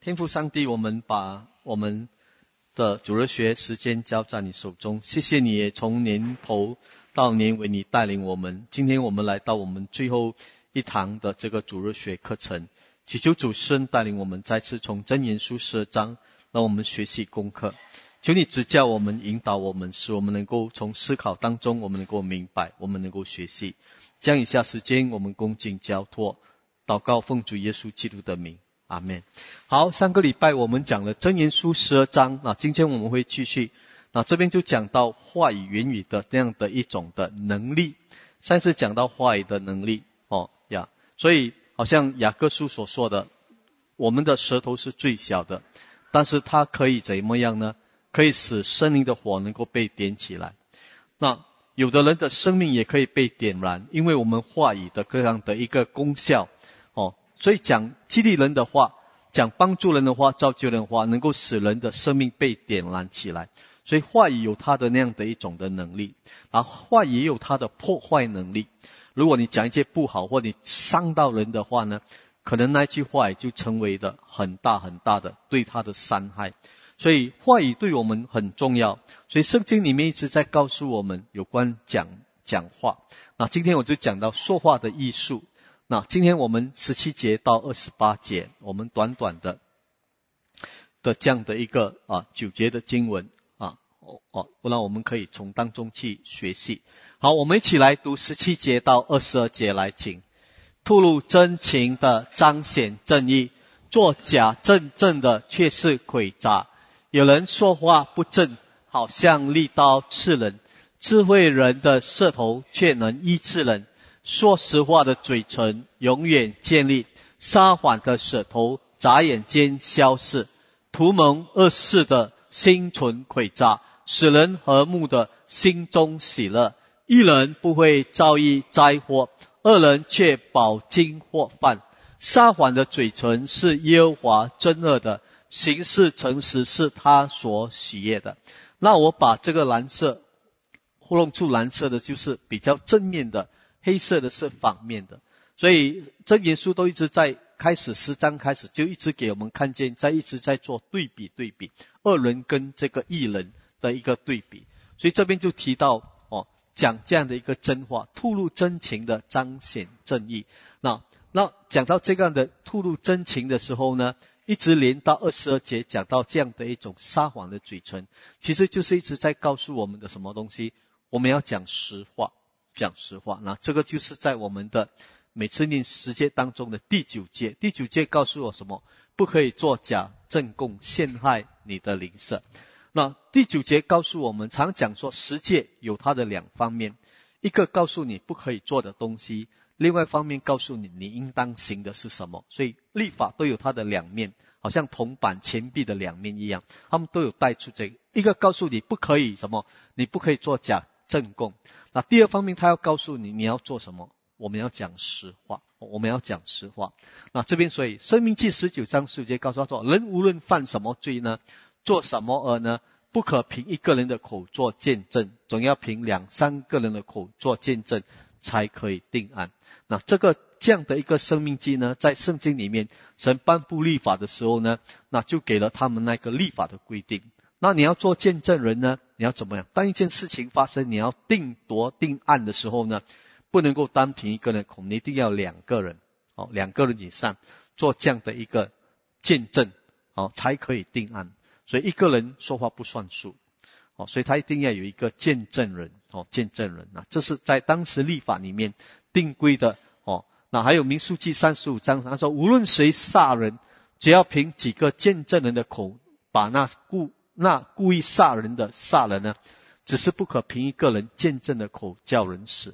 天父上帝，我们把我们的主日学时间交在你手中，谢谢你也从年头到年尾你带领我们。今天我们来到我们最后一堂的这个主日学课程，祈求主圣带领我们再次从箴言书12章让我们学习功课。求你指教我们，引导我们，使我们能够从思考当中我们能够明白，我们能够学习。将以下时间我们恭敬交托，祷告奉主耶稣基督的名，阿们。好，上个礼拜我们讲了箴言书12章，今天我们会继续。这边就讲到话语言语的这样的一种的能力。上次讲到话语的能力所以好像雅各书所说的，我们的舌头是最小的，但是它可以怎么样呢？可以使生命的火能够被点起来。那有的人的生命也可以被点燃，因为我们话语的各样的一个功效所以讲激励人的话，讲帮助人的话，造就人的话，能够使人的生命被点燃起来。所以话语有它的那样的一种的能力，而话语也有它的破坏能力。如果你讲一些不好或你伤到人的话呢，可能那句话也就成为了很大很大的对他的伤害。所以话语对我们很重要，所以圣经里面一直在告诉我们有关讲话。那今天我就讲到说话的艺术。那今天我们17节到28节，我们短短的这样的一个9节的经文让我们可以从当中去学习。好，我们一起来读17节到22节来，请。吐露真情的彰显正义，作假正正的却是诡诈。有人说话不正，好像利刀刺人，智慧人的舌头却能医治人。说实话的嘴唇永远建立，撒谎的舌头眨眼间消逝。图谋恶事的心存诡诈，使人和睦的心中喜乐。一人不会遭遇灾祸，二人却饱经祸患。撒谎的嘴唇是耶和华憎恶的，行事诚实是他所喜悦的。那我把这个蓝色弄出蓝色的就是比较正面的，黑色的是反面的。所以箴言书都一直在开始10章开始就一直给我们看见，一直在做对比，恶人跟这个义人的一个对比。所以这边就提到讲这样的一个真话，吐露真情的彰显正义。那讲到这样的吐露真情的时候呢，一直连到22节讲到这样的一种撒谎的嘴唇，其实就是一直在告诉我们的什么东西？我们要讲实话，讲实话。那这个就是在我们的每次念10节当中的第9节。第9节告诉我什么？不可以作假证供，陷害你的邻舍。那第9节告诉我们，常讲说10诫有它的2方面，一个告诉你不可以做的东西，另外一方面告诉你你应当行的是什么。所以律法都有它的2面，好像铜板钱币的2面一样，他们都有带出这个。一个告诉你不可以什么，你不可以做假证供。那第二方面他要告诉你你要做什么，我们要讲实话，我们要讲实话。那这边所以申命记19章10节告诉他说，人无论犯什么罪呢，做什么恶呢，不可凭一个人的口做见证，总要凭2、3个人的口做见证，才可以定案。那这样的一个申命记呢，在圣经里面神颁布律法的时候呢，那就给了他们那个律法的规定。那你要做见证人呢，你要怎么样？当一件事情发生，你要定案的时候呢，不能够单凭一个人口，你一定要2个人2个人以上做这样的一个见证才可以定案。所以一个人说话不算数所以他一定要有一个见证人见证人。那这是在当时律法里面定规的那还有民数记35章他说，无论谁杀人，只要凭几个见证人的口把那故意杀人的杀了呢，只是不可凭一个人见证的口叫人死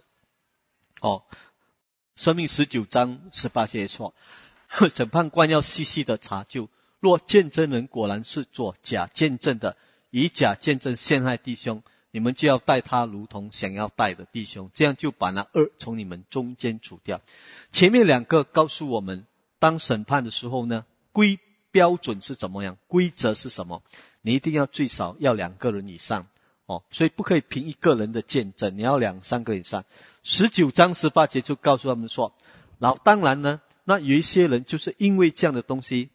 申命19章18节说，审判官要细细的查究，若见证人果然是做假见证的，以假见证陷害弟兄，你们就要待他如同想要待的弟兄，这样就把那恶从你们中间除掉。前面2个告诉我们，当审判的时候呢，标准是怎么样，规则是什么，你一定要最少要2个人以上所以不可以凭一个人的见证，你要2、3个以上。19章18节就告诉他们说，然后当然呢，那有一些人就是因为这样的东西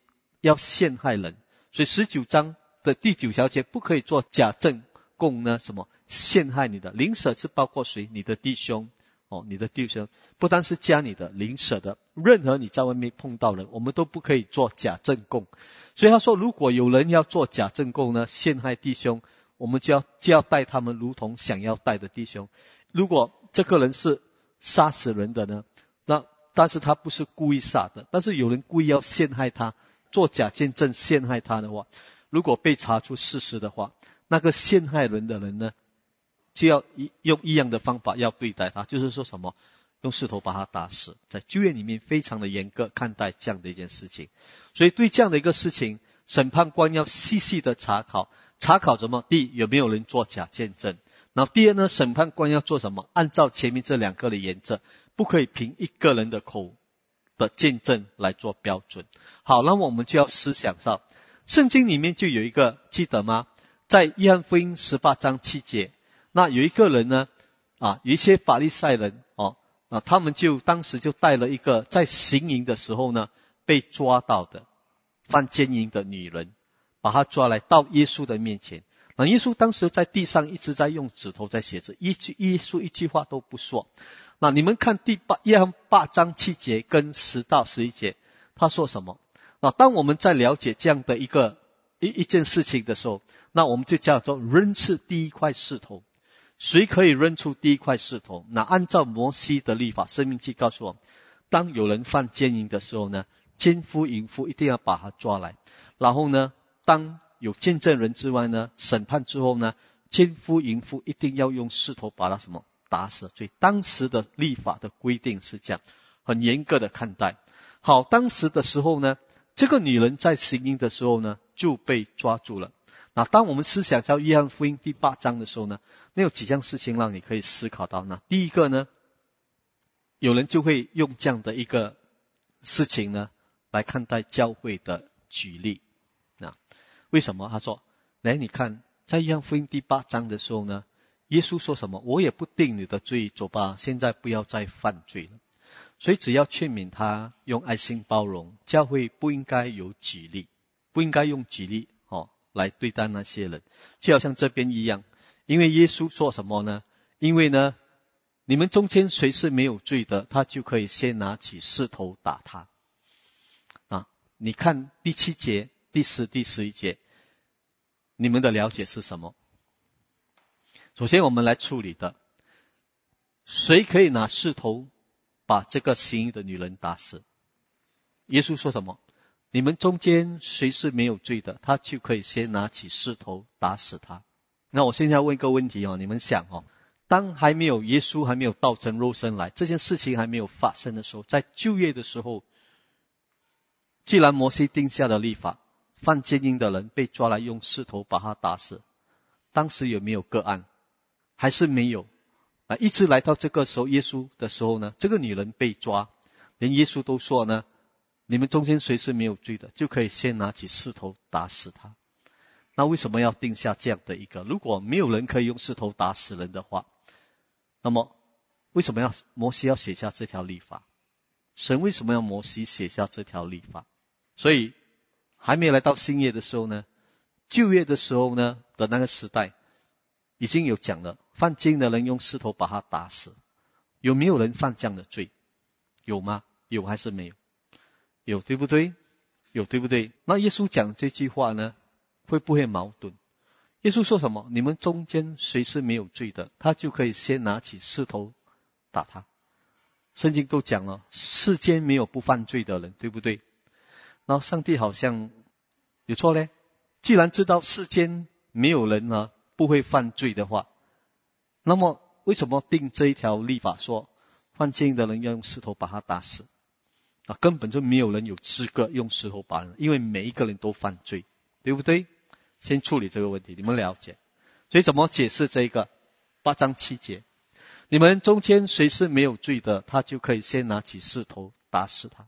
要陷害人。所以19章的第9条节不可以做假证供呢，什么陷害你的邻舍是包括谁？你的弟兄你的弟兄不单是家里的邻舍的，任何你在外面碰到人，我们都不可以做假证供。所以他说，如果有人要做假证供呢，陷害弟兄，我们就要待他们如同想要待的弟兄。如果这个人是杀死人的呢，但是他不是故意杀的，但是有人故意要陷害他，做假见证陷害他的话，如果被查出事实的话，那个陷害人的人呢，就要用一样的方法要对待他，就是说什么？用石头把他打死。在旧约里面非常的严格看待这样的一件事情。所以对这样的一个事情，审判官要细细的查考什么？第一，有没有人做假见证？然后第二呢，审判官要做什么？按照前面这2个的原则，不可以凭一个人的口的见证来做标准。好，那么我们就要思想到，圣经里面就有一个，记得吗？在约翰福音18章7节，那有一个人呢，有一些法利赛人他们当时就带了一个在行淫的时候呢被抓到的犯奸淫的女人，把她抓来到耶稣的面前。那耶稣当时在地上一直在用指头在写字，耶稣一句话都不说。那你们看约翰8章7节跟10到11节，他说什么？那当我们在了解这样的一件事情的时候，那我们就叫做认识第一块石头。谁可以认出第一块石头？那按照摩西的律法，申命记告诉我们，当有人犯奸淫的时候呢，奸夫淫妇一定要把他抓来，然后呢，当有见证人之外呢，审判之后呢，奸夫淫妇一定要用石头把他什么打死。所以当时的律法的规定是这样，很严格的看待。好，当时的时候呢，这个女人在行淫的时候呢就被抓住了。那当我们思想到约翰福音第8章的时候呢，那有几件事情让你可以思考到呢？第一个呢，有人就会用这样的一个事情呢来看待教会的举例。为什么？他说，来你看在约翰福音第8章的时候呢，耶稣说什么？我也不定你的罪，走吧，现在不要再犯罪了。所以只要劝勉他，用爱心包容，教会不应该有举例，不应该用举例来对待那些人。就好像这边一样，因为耶稣说什么呢？因为呢，你们中间谁是没有罪的，他就可以先拿起石头打他。你看第7节、第10、第11节，你们的了解是什么？首先我们来处理的，谁可以拿石头把这个行淫的女人打死？耶稣说什么？你们中间谁是没有罪的，他就可以先拿起石头打死他。那我现在问一个问题你们想当耶稣还没有道成肉身来，这件事情还没有发生的时候，在旧约的时候，既然摩西定下的律法，犯奸淫的人被抓来用石头把他打死，当时有没有个案？还是没有。一直来到这个时候，耶稣的时候呢，这个女人被抓，连耶稣都说呢，你们中间谁是没有罪的，就可以先拿起石头打死他。那为什么要定下这样的一个？如果没有人可以用石头打死人的话，那么为什么摩西要写下这条律法？神为什么要摩西写下这条律法？所以还没有来到新约的时候呢，旧约的时候呢的那个时代已经有讲了，犯奸的人用石头把他打死。有没有人犯这样的罪？有吗？有还是没有？有，对不对？有，对不对？那耶稣讲这句话呢，会不会矛盾？耶稣说什么？你们中间谁是没有罪的，他就可以先拿起石头打他。圣经都讲了，世间没有不犯罪的人，对不对？然后上帝好像有错嘞？既然知道世间没有人不会犯罪的话，那么为什么定这一条律法说犯奸的人要用石头把他打死？根本就没有人有资格用石头把人，因为每一个人都犯罪，对不对？先处理这个问题，你们了解。所以怎么解释这个8章7节？你们中间谁是没有罪的，他就可以先拿起石头打死他。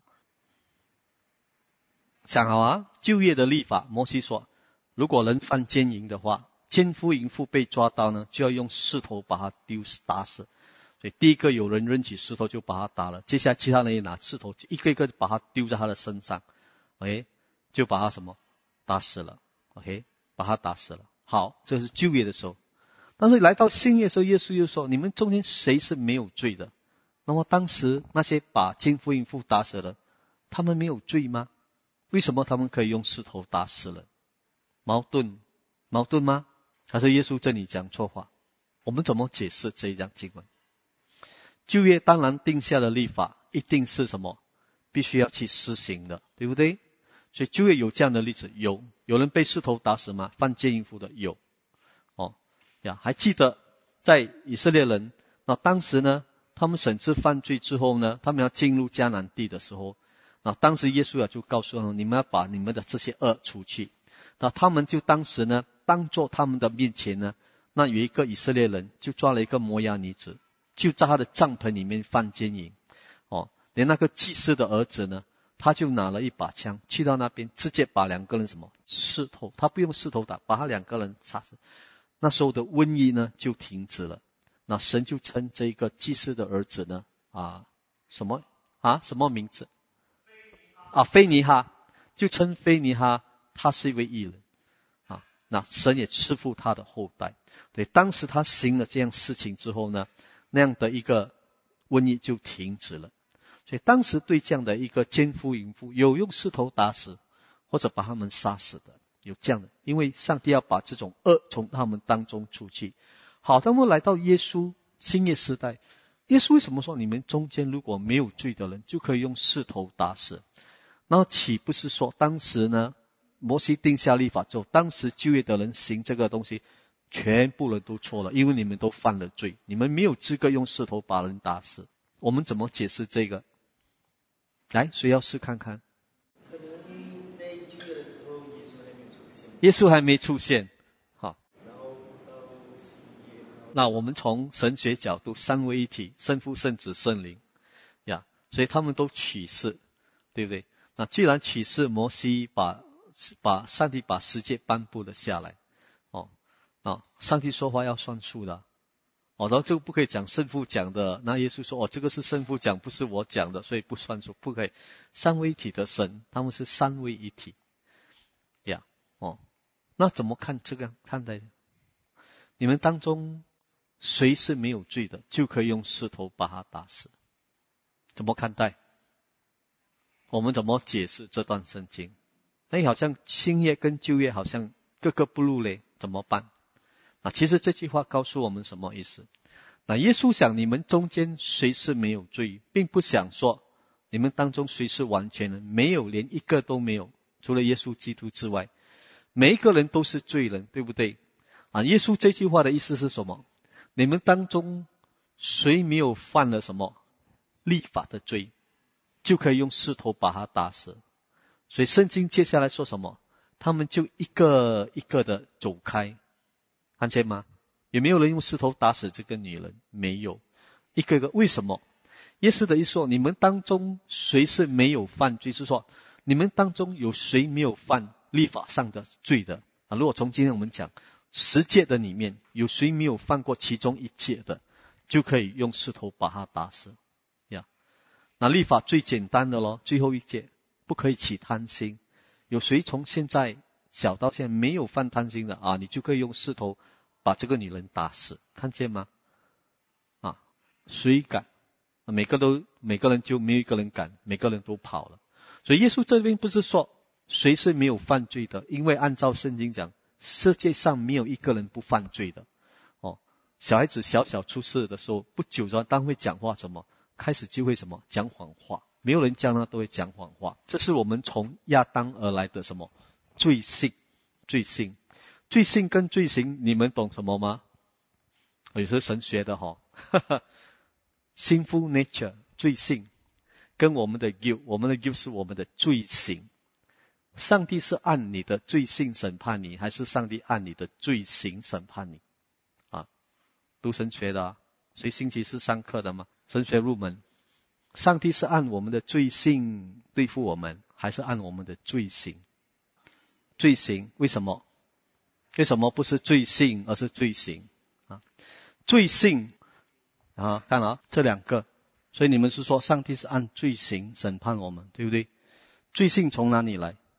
想好旧约的律法，摩西说，如果人犯奸淫的话，奸夫淫妇被抓到呢，就要用石头把他打死。所以第一个有人扔起石头就把他打了，接下来其他人也拿石头一个一个把他丢在他的身上。 就把他什么打死了。 OK， 把他打死了。好，这是旧约的时候。但是来到新约的时候，耶稣又说，你们中间谁是没有罪的？那么当时那些把奸夫淫妇打死了，他们没有罪吗？为什么他们可以用石头打死了？矛盾吗？还是耶稣这里讲错话？我们怎么解释这一章经文？旧约当然定下的律法一定是什么？必须要去施行的，对不对？所以旧约有这样的例子，有人被石头打死吗？犯奸淫妇的有。还记得在以色列人，那当时呢，他们审知犯罪之后呢，他们要进入迦南地的时候，那当时耶稣就告诉他们，你们要把你们的这些恶除去。那他们就当时呢，当作他们的面前呢，那有一个以色列人就抓了一个摩押女子，就在他的帐篷里面犯奸淫。连那个祭司的儿子呢，他就拿了一把枪去到那边，直接把两个人石头，他不用石头打，把他两个人杀死。那时候的瘟疫呢就停止了。那神就称这个祭司的儿子呢什么名字？非尼哈，就称非尼哈他是一位义人。那神也赐福他的后代。对，当时他行了这样事情之后呢，那样的一个瘟疫就停止了。所以当时对这样的一个奸夫淫妇，有用石头打死或者把他们杀死的，有这样的，因为上帝要把这种恶从他们当中除去。好，当我们来到耶稣新约时代，耶稣为什么说你们中间如果没有罪的人就可以用石头打死？那岂不是说当时呢，摩西定下律法之后，当时旧约的人行这个东西，全部人都错了，因为你们都犯了罪，你们没有资格用石头把人打死。我们怎么解释这个？来，谁要试看看？ 可能因为在旧约的时候， 耶稣还没出现。好， 然后到新约， 那我们从神学角度，三位一体，圣父、圣子、圣灵呀，所以他们都启示，对不对？那既然启示，摩西把上帝把十诫颁布了下来，上帝说话要算数的。然后这个不可以讲圣父讲的，那耶稣说这个是圣父讲，不是我讲的，所以不算数，不可以。三位一体的神，他们是三位一体呀。那怎么看这个看待？你们当中谁是没有罪的，就可以用石头把他打死？怎么看待？我们怎么解释这段圣经？好像新约跟旧约好像格格不入嘞，怎么办？其实这句话告诉我们什么意思？那耶稣想你们中间谁是没有罪，并不想说你们当中谁是完全人，没有，连一个都没有，除了耶稣基督之外，每一个人都是罪人，对不对？耶稣这句话的意思是什么？你们当中谁没有犯了什么律法的罪，就可以用石头把他打死。所以圣经接下来说什么？他们就一个一个的走开，看见吗？有没有人用石头打死这个女人？没有，一个个。为什么？耶稣的意思说，你们当中谁是没有犯罪，就是说你们当中有谁没有犯律法上的罪的？如果从今天我们讲10诫的里面，有谁没有犯过其中1诫的，就可以用石头把他打死呀。那律法最简单的咯，最后1诫不可以起贪心。有谁从现在小到现在没有犯贪心的你就可以用石头把这个女人打死，看见吗？谁敢？每个人就没有一个人敢，每个人都跑了。所以耶稣这边不是说谁是没有犯罪的，因为按照圣经讲，世界上没有一个人不犯罪的。小孩子小出世的时候，不久当会讲话，开始就会讲谎话，没有人教他都会讲谎话。这是我们从亚当而来的罪性跟罪行，你们懂什么吗？有时神学的sinful nature 罪性跟我们的 guilt 是我们的罪行。上帝是按你的罪性审判你，还是上帝按你的罪行审判你？读神学的所以星期四上课的吗？神学入门。上帝是按我们的罪性对付我们，还是按我们的罪行？罪行。为什么不是罪性而是罪行？罪性看这两个，所以你们是说上帝是按罪行审判我们，对不对？罪性从哪里来？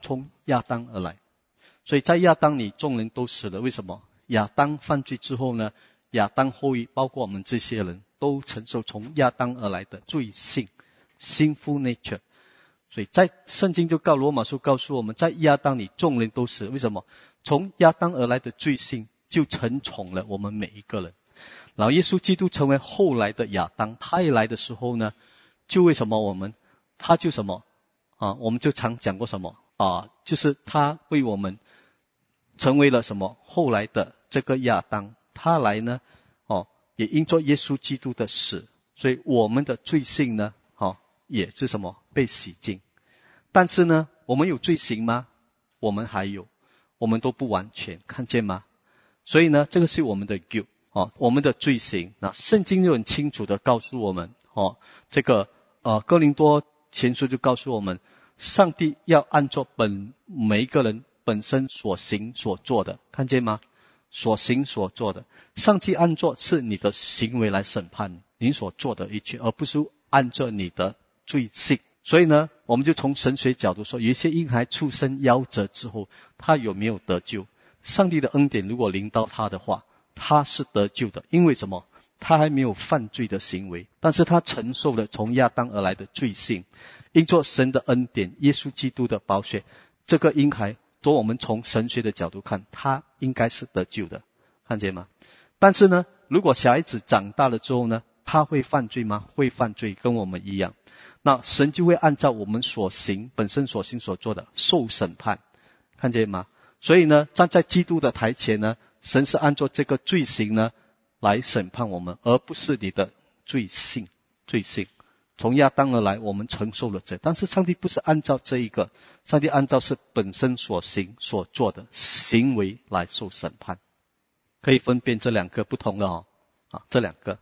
从亚当而来。所以在亚当里众人都死了，为什么？亚当犯罪之后呢，亚当后裔包括我们这些人都承受从亚当而来的罪性 sinful nature。 所以在圣经就罗马书告诉我们，在亚当里众人都死了，为什么？从亚当而来的罪性就承宠了我们每一个人。然后耶稣基督成为后来的亚当，他一来的时候呢，就为什么他就什么我们就常讲过什么就是他为我们成为了什么后来的这个亚当，他来呢也因着耶稣基督的死，所以我们的罪性呢也是什么被洗净。但是呢，我们有罪行吗？我们还有，我们都不完全，看见吗？所以呢，这个是我们的 guilt我们的罪行。那圣经就很清楚的告诉我们这个哥林多前书就告诉我们，上帝要按照每一个人本身所行所做的，看见吗？所行所做的，上帝按照是你的行为来审判你所做的一切，而不是按照你的罪性。所以呢，我们就从神学角度说，有一些婴孩出生夭折之后，他有没有得救？上帝的恩典如果临到他的话，他是得救的。因为什么？他还没有犯罪的行为，但是他承受了从亚当而来的罪性，因着神的恩典，耶稣基督的宝血，这个婴孩我们从神学的角度看，他应该是得救的，看见吗？但是呢，如果小孩子长大了之后呢，他会犯罪吗？会犯罪，跟我们一样。那神就会按照我们本身所行所做的受审判，看见吗？所以呢，站在基督的台前呢，神是按照这个罪行呢来审判我们，而不是你的罪性。从亚当而来，我们承受了这，但是上帝不是按照这一个，上帝按照是本身所行所做的行为来受审判。可以分辨这两个不同的这两个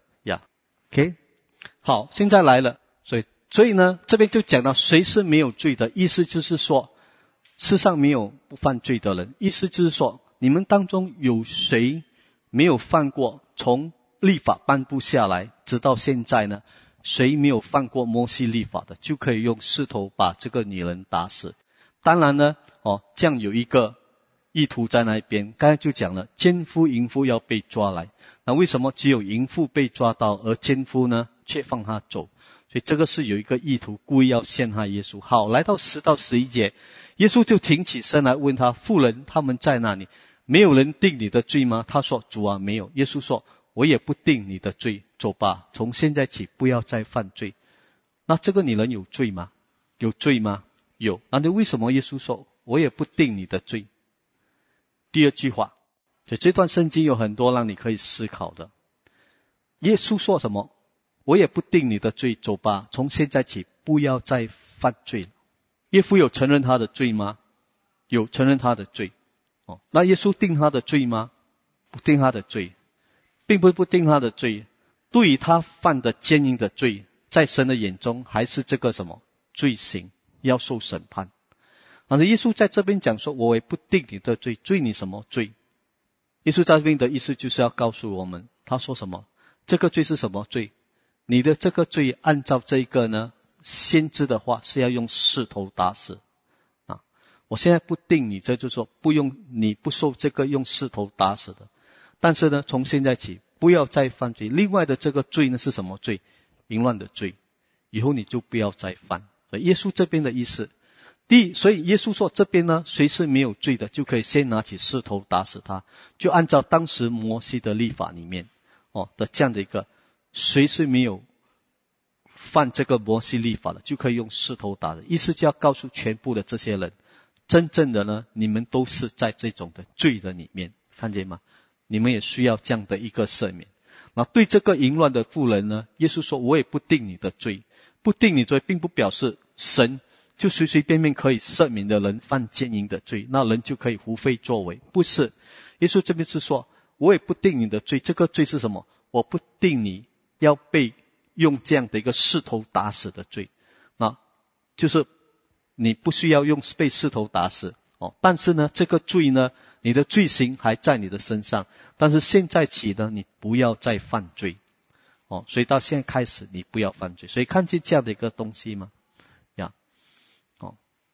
OK， 好，现在来了，所以呢，这边就讲到谁是没有罪的，意思就是说世上没有不犯罪的人，意思就是说你们当中有谁没有犯过，从律法颁布下来直到现在呢，谁没有犯过摩西律法的，就可以用石头把这个女人打死。当然呢这样有一个意图在那边，刚才就讲了，奸夫淫妇要被抓来，那为什么只有淫妇被抓到，而奸夫呢却放他走？所以这个是有一个意图，故意要陷害耶稣。好，来到10到11节，耶稣就挺起身来问他，妇人他们在那里？没有人定你的罪吗？他说，主啊，没有。耶稣说，我也不定你的罪，走吧，从现在起不要再犯罪。那这个女人有罪吗？有罪吗？有。那你为什么耶稣说我也不定你的罪？第二句话，所以这段圣经有很多让你可以思考的。耶稣说什么？我也不定你的罪，走吧，从现在起不要再犯罪了。耶稣有承认他的罪吗？有承认他的罪。那耶稣定他的罪吗？不定他的罪，并不定他的罪。对于他犯的奸淫的罪，在神的眼中还是这个什么罪行，要受审判。然后耶稣在这边讲说，我也不定你的罪，罪你什么罪？耶稣在这边的意思就是要告诉我们，他说什么？这个罪是什么罪？你的这个罪按照这个呢，先知的话是要用石头打死我现在不定你，这就是说你不受这个用石头打死的。但是呢，从现在起不要再犯罪。另外的这个罪呢是什么罪？淫乱的罪，以后你就不要再犯。所以耶稣这边的意思，所以耶稣说这边呢，谁是没有罪的，就可以先拿起石头打死他，就按照当时摩西的律法里面的这样的一个，谁是没有犯这个摩西律法的，就可以用石头打的。意思就要告诉全部的这些人，真正的呢，你们都是在这种的罪的里面，看见吗？你们也需要这样的一个赦免。那对这个淫乱的妇人呢，耶稣说我也不定你的罪。不定你罪并不表示神就随随便便可以赦免的人犯奸淫的罪，那人就可以胡非作为，不是。耶稣这边是说我也不定你的罪，这个罪是什么？我不定你要被用这样的一个石头打死的罪，就是你不需要用被石头打死但是呢，这个罪呢，你的罪行还在你的身上，但是现在起呢，你不要再犯罪所以到现在开始你不要犯罪。所以看见这样的一个东西吗？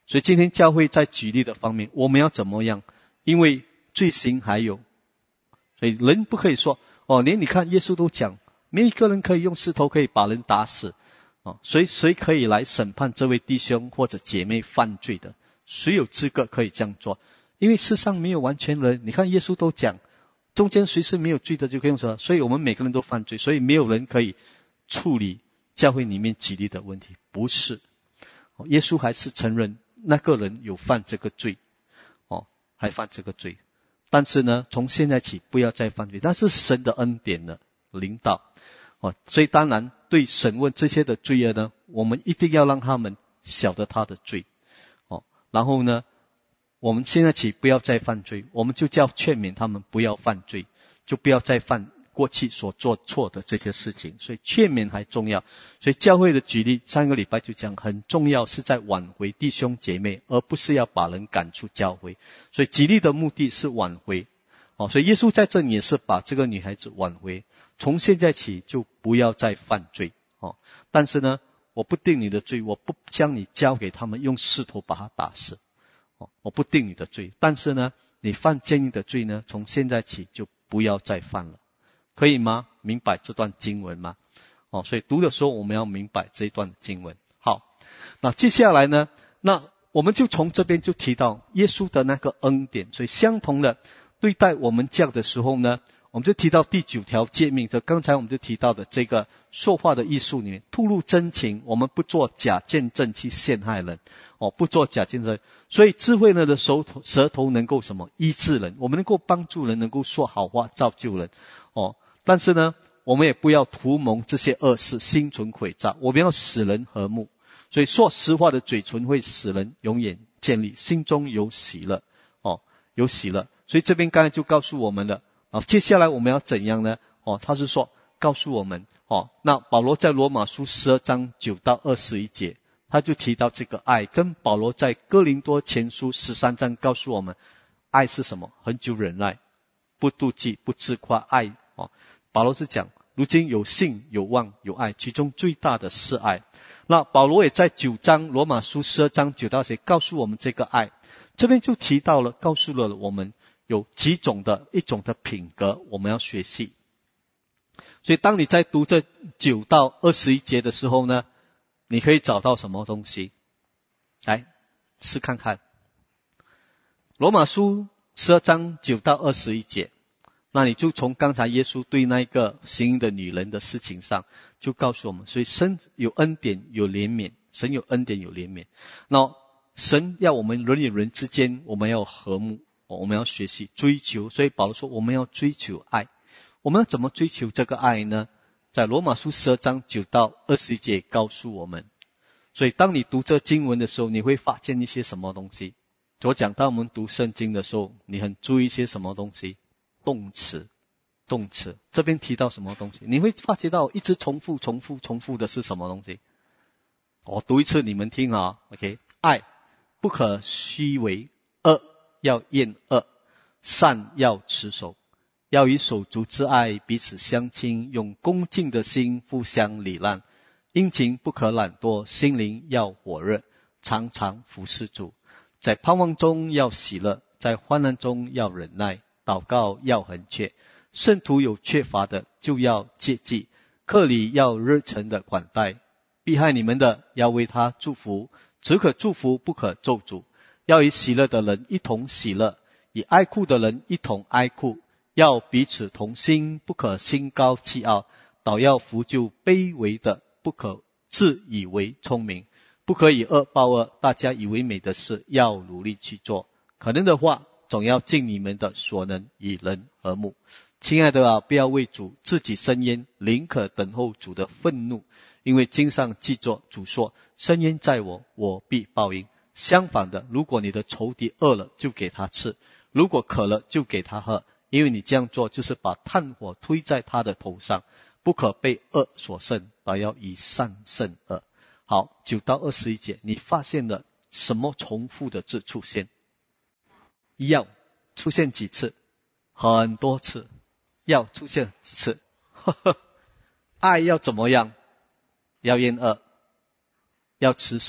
所以今天教会在举例的方面，我们要怎么样？因为罪行还有，所以人不可以说连你看耶稣都讲，没有一个人可以用石头可以把人打死谁可以来审判这位弟兄或者姐妹犯罪的？谁有资格可以这样做？因为世上没有完全人，你看耶稣都讲，中间谁是没有罪的就可以用什么，所以我们每个人都犯罪，所以没有人可以处理教会里面举例的问题，不是。耶稣还是承认那个人有犯这个罪还犯这个罪，但是呢，从现在起不要再犯罪。但是神的恩典呢，领导所以当然对审问这些的罪恶呢，我们一定要让他们晓得他的罪然后呢，我们现在起不要再犯罪，我们就叫劝勉他们不要犯罪，就不要再犯过去所做错的这些事情。所以劝勉还重要。所以教会的举例上个礼拜就讲，很重要是在挽回弟兄姐妹，而不是要把人赶出教会。所以举例的目的是挽回所以耶稣在这里也是把这个女孩子挽回，从现在起就不要再犯罪但是呢，我不定你的罪，我不将你交给他们用石头把他打死我不定你的罪，但是呢，你犯奸淫的罪呢，从现在起就不要再犯了，可以吗？明白这段经文吗？所以读的时候我们要明白这一段经文。好，那接下来呢，那我们就从这边就提到耶稣的那个恩典。所以相同的对待我们这样的时候呢，我们就提到第9条诫命，就刚才我们就提到的这个说话的艺术里面，吐露真情，我们不做假见证去陷害人不做假见证。所以智慧人的舌头能够什么？医治人，我们能够帮助人，能够说好话造就人但是呢，我们也不要图蒙这些恶事，心存诡诈，我们要使人和睦。所以说实话的嘴唇会使人永远建立，心中有喜乐有喜乐。所以这边刚才就告诉我们了接下来我们要怎样呢他是说告诉我们那保罗在罗马书12章9到21节，他就提到这个爱，跟保罗在哥林多前书13章告诉我们爱是什么？恒久忍耐，不妒忌，不自夸。爱保罗是讲如今有信有望有爱，其中最大的是爱。那保罗也在9章罗马书12章9到10告诉我们这个爱，这边就提到了，告诉了我们有一种的品格我们要学习。所以当你在读这9到21节的时候呢，你可以找到什么东西？来试看看罗马书12章9到21节，那你就从刚才耶稣对那个行淫的女人的事情上就告诉我们，所以神有恩典有怜悯，神有恩典有怜悯。那神要我们人与人之间我们要和睦我们要学习追求，所以保罗说我们要追求爱。我们要怎么追求这个爱呢？在罗马书12章9到21节告诉我们。所以当你读这经文的时候，你会发现一些什么东西？我讲到我们读圣经的时候，你很注意一些什么东西？动词这边提到什么东西？你会发觉到一直重复的是什么东西？我读一次你们听OK， 爱不可虚伪，恶要厌恶，善要持守，要以手足之爱彼此相亲，用恭敬的心互相礼让，殷勤不可懒惰，心灵要火热，常常服侍主，在盼望中要喜乐，在患难中要忍耐，祷告要恒切，圣徒有缺乏的就要戒济，客里要热诚的款待，避害你们的要为他祝福，只可祝福不可咒诅，要以喜乐的人一同喜乐，以哀哭的人一同哀哭，要彼此同心，不可心高气傲，倒要扶救卑微的，不可自以为聪明，不可以恶报恶，大家以为美的事要努力去做，可能的话总要尽你们的所能，与人和睦。亲爱的不要为主自己生焉，宁可等候主的愤怒，因为经上记作，主说生焉在我，我必报应。相反的，如果你的仇敌饿了，就给他吃，如果渴了，就给他喝，因为你这样做就是把炭火推在他的头上，不可被恶所胜，倒要以善胜恶。好，9到21节，你发现了什么重复的字出现？要出现几次？很多次。要出现几次？爱要怎么样？要厌恶，要持守，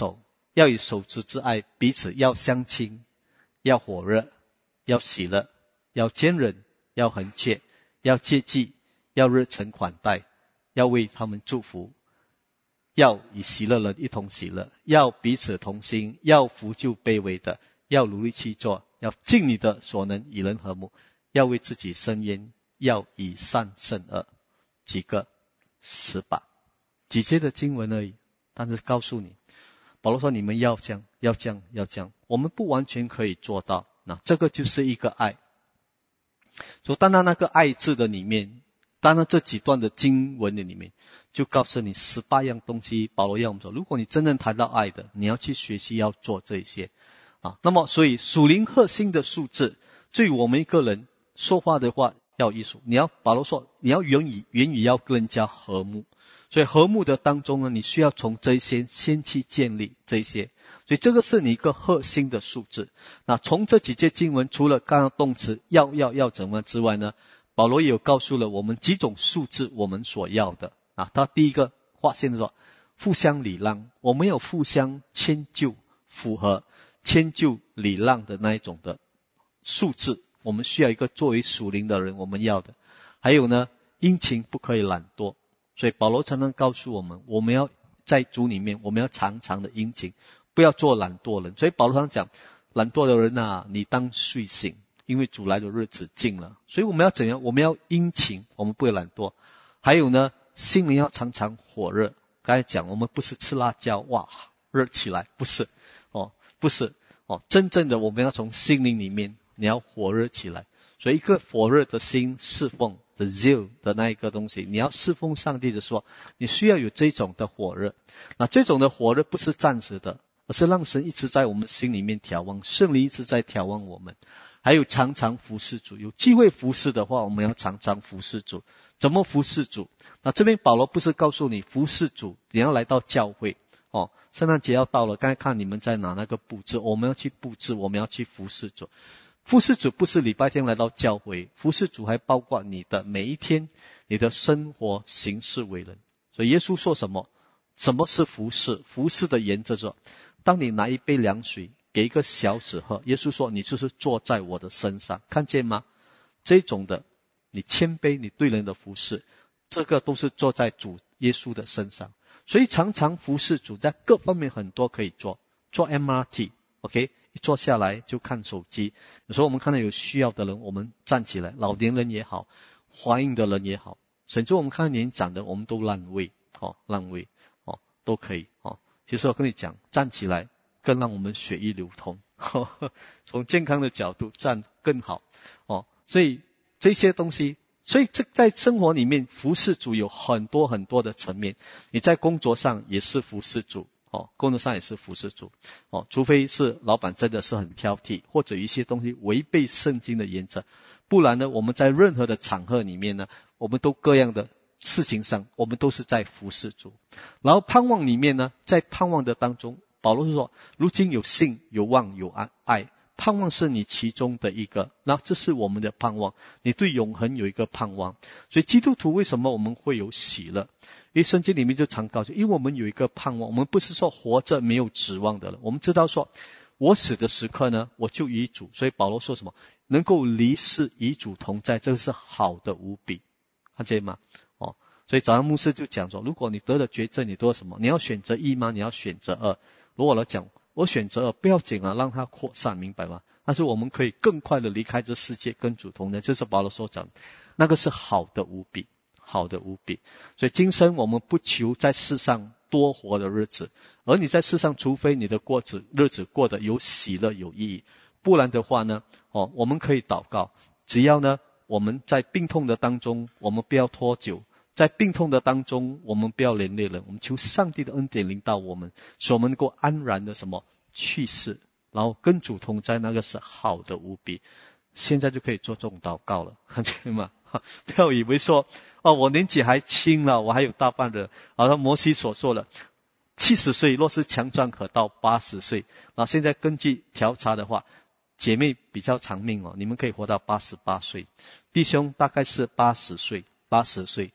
要以手足之爱彼此要相亲，要火热，要喜乐，要坚忍，要恒切，要接济，要热忱款待，要为他们祝福，要以喜乐人一同喜乐，要彼此同心，要扶救卑微的，要努力去做，要尽你的所能与人和睦，要为自己伸冤，要以善胜恶。几个？18几节的经文而已，但是告诉你，保罗说你们要这样，要这样，要这样。我们不完全可以做到，那这个就是一个爱。所以单单那个爱字的里面，单单这几段的经文的里面，就告诉你18样东西。保罗要我们说，如果你真正谈到爱的，你要去学习要做这些那么所以属灵核心的数字，对于我们一个人说话的话要艺术。保罗说你要言语要跟人家和睦，所以和睦的当中呢，你需要从这些先去建立这些，所以这个是你一个核心的数字。那从这几节经文，除了刚刚动词要怎么之外呢，保罗也有告诉了我们几种数字我们所要的他第一个划线说互相礼让，我们有互相迁就、符合迁就礼让的那一种的数字，我们需要一个作为属灵的人我们要的。还有呢，殷勤不可以懒惰，所以保罗常常告诉我们，我们要在主里面，我们要常常的殷勤，不要做懒惰人。所以保罗常讲，懒惰的人你当睡醒，因为主来的日子近了。所以我们要怎样？我们要殷勤，我们不会懒惰。还有呢，心灵要常常火热。刚才讲，我们不是吃辣椒哇热起来，不是不是真正的我们要从心灵里面，你要火热起来。所以一个火热的心侍奉的 zeal 的那一个东西，你要侍奉上帝的时候，你需要有这种的火热。那这种的火热不是暂时的，而是让神一直在我们心里面调望，圣灵一直在调望我们。还有常常服侍主，有机会服侍的话，我们要常常服侍主。怎么服侍主？那这边保罗不是告诉你服侍主，你要来到教会圣诞节要到了，刚才看你们在拿那个布置，我们要去布置，我们要去服侍主。服侍主不是礼拜天来到教会，服侍主还包括你的每一天，你的生活行事为人。所以耶稣说什么？什么是服侍？服侍的原则是，当你拿一杯凉水给一个小子喝，耶稣说你就是坐在我的身上，看见吗？这种的你谦卑，你对人的服侍，这个都是坐在主耶稣的身上。所以常常服侍主，在各方面很多可以做 MRT OK， 一坐下来就看手机。有时候我们看到有需要的人，我们站起来，老年人也好，怀孕的人也好，甚至我们看到年长的，我们都让位都可以其实我跟你讲，站起来更让我们血液流通从健康的角度站更好所以这些东西，所以在生活里面服侍主有很多很多的层面。你在工作上也是服侍主工作上也是服侍主除非是老板真的是很挑剔，或者一些东西违背圣经的原则，不然呢，我们在任何的场合里面呢，我们都各样的事情上，我们都是在服侍主。然后盼望里面呢，在盼望的当中，保罗是说，如今有信有望有爱，盼望是你其中的一个，那这是我们的盼望，你对永恒有一个盼望。所以基督徒为什么我们会有喜乐？因为圣经里面就常告诉，因为我们有一个盼望，我们不是说活着没有指望的了，我们知道说我死的时刻呢，我就与主，所以保罗说什么？能够离世与主同在，这个是好的无比，看见吗？所以早上牧师就讲说，如果你得了绝症，你得了什么？你要选择一吗？你要选择二。如果我来讲，我选择二，不要紧让它扩散，明白吗？但是我们可以更快的离开这世界，跟主同在，这是保罗所讲的，那个是好的无比，好的无比。所以今生我们不求在世上多活的日子，而你在世上，除非你的日子过得有喜乐有意义，不然的话呢我们可以祷告，只要呢我们在病痛的当中，我们不要拖久，在病痛的当中，我们不要连累人，我们求上帝的恩典临到我们，使我们能够安然的去世，然后跟主同在，那个是好的无比。现在就可以做这种祷告了，看见吗？不要以为说我年纪还轻了，我还有大半的，好像摩西所说的70岁若是强壮可到80岁。现在根据调查的话，姐妹比较长命你们可以活到88岁，弟兄大概是80岁。